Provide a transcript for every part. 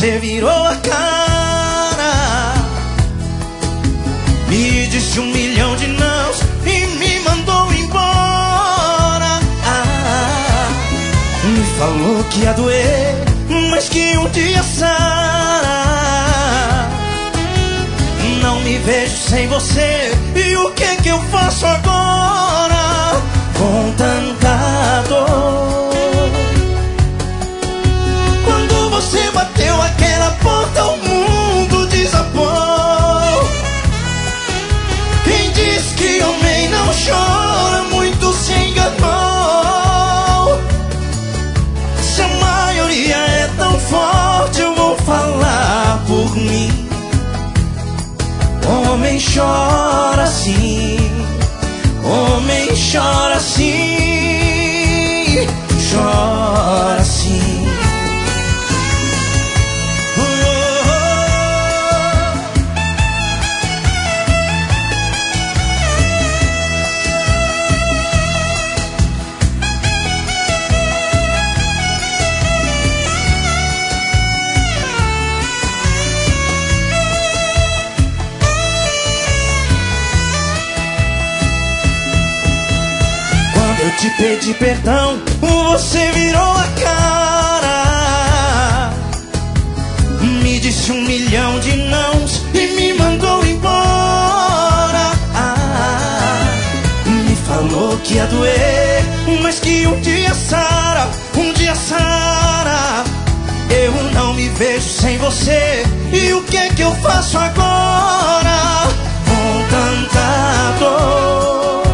você virou a cara, me disse 1 milhão de nãos e me mandou embora. Me falou que ia doer, mas que um dia sara. Não me vejo sem você, e o que que eu faço agora com tanta dor? Quando você bateu aquela porta, o mundo desabou. Quem diz que homem não chora, muito se enganou. Se a maioria é tão forte, eu vou falar por mim. Homem chora sim, homem chora sim, chora sim. Eu te pedi perdão, você virou a cara, me disse 1 milhão de nãos e me mandou embora. Me falou que ia doer, mas que um dia sara, um dia sara. Eu não me vejo sem você, e o que que eu faço agora com tanta dor?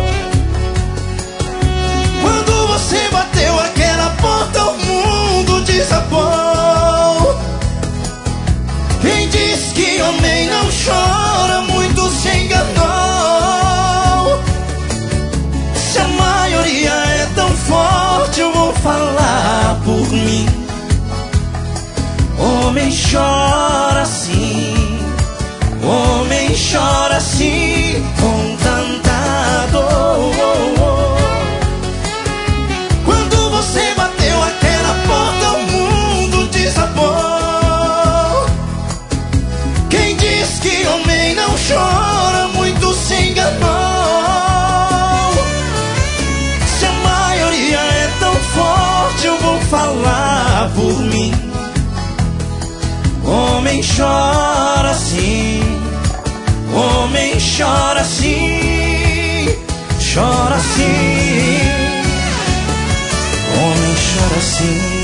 Você bateu aquela porta, o mundo desabou. Quem diz que homem não chora, muito se enganou. Se a maioria é tão forte, eu vou falar por mim. Homem chora sim, homem chora sim, com tanta dor. Você bateu aquela porta, o mundo desabou. Quem diz que homem não chora, muito se enganou. Se a maioria é tão forte, eu vou falar por mim. Homem chora sim, homem chora sim, chora sim. Homem chora sim.